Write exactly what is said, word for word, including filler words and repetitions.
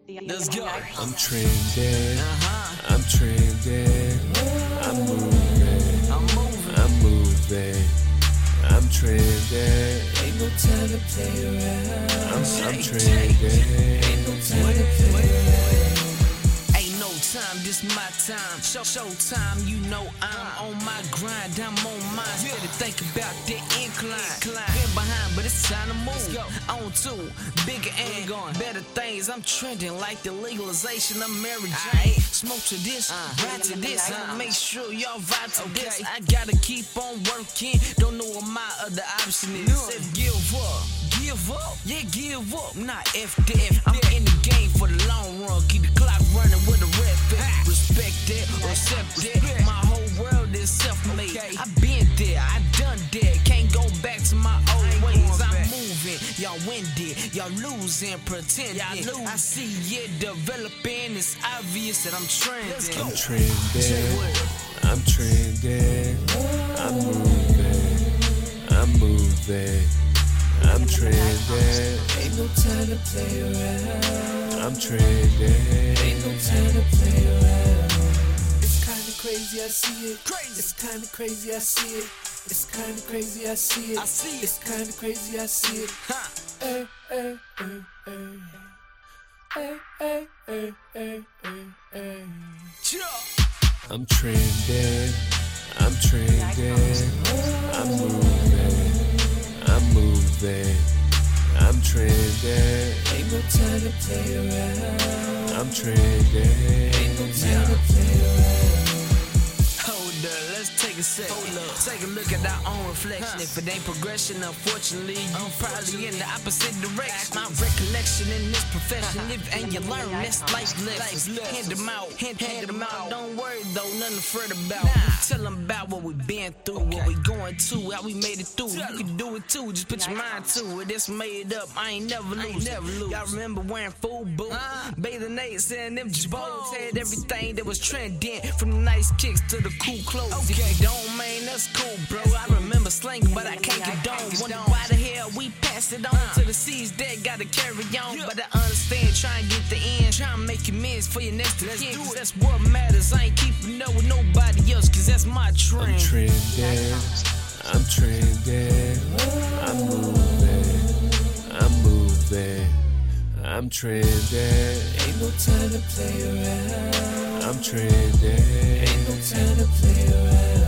Let's go. I'm trending, Uh-huh. I'm trending, I'm moving, I'm moving. I'm moving, I'm trending, Ain't no time to play around. I'm, I'm Shake, trending. Ain't no time to play around. Ain't no time, this my time. Show, show time, you know I'm on my grind. I'm on mine. Still to think about that incline. Been behind, but it's time to move. On to bigger and better things. I'm trending like the legalization of Mary Jane. Smoke to this, ride to this. Make sure y'all vibe to this. I gotta keep on working. Don't know what my other option is. Said give up. Give up, yeah, give up, not F that. I'm in the game for the long run. Keep the clock running with the ref at. Respect that, accept that. My whole world is self-made. I been there, I done that. Can't go back to my old ways. I'm moving, y'all winded, y'all losing, pretending. I see it developing. It's obvious that I'm trending. I'm trending, I'm trending, I'm moving, I'm moving, I'm trending, Ain't no time to play around. I'm trending. Ain't no time to play around. It's kinda crazy, I see it. It's kinda crazy, I see it. It's kinda crazy, I see it. I see it. It's kinda crazy, I see it. Huh. Hey, hey, hey, hey. Hey, hey, hey, hey, hey, hey. Yeah. I'm trending, I'm trending, I'm moving, I'm moving, I'm trending, Ain't no time to play around. I'm trending. Ain't no time to play around. Hold up, let's take a second. Take a look at our own reflection. If it ain't progression, unfortunately, you probably in the opposite direction. My recollection in this profession, live and you learn. That's life lessons. Hand them out, hand, hand them out. Don't worry though, nothing to fret about. Tell them about what we been through, what we going to, how we made it through. You can do it too, just put your mind to it. It's made up, I ain't never lose. Y'all remember wearing full boot, bathing Nate, saying them jabos. Had everything that was trending, from the nice kicks to the cool clothes. If you don't, man, that's cool, bro. I remember slanging, but I can't condone. Wonder why the hell we passed it on to the seas that gotta carry on. But I understand, try and get the end, try and make amends for your next of kin. Cause that's what matters. I ain't keeping up with nobody else, cause that's my trend. I'm trending, I'm trending, I'm moving, I'm moving, I'm trending, Ain't no time to play around. I'm trending. Ain't no time to play around.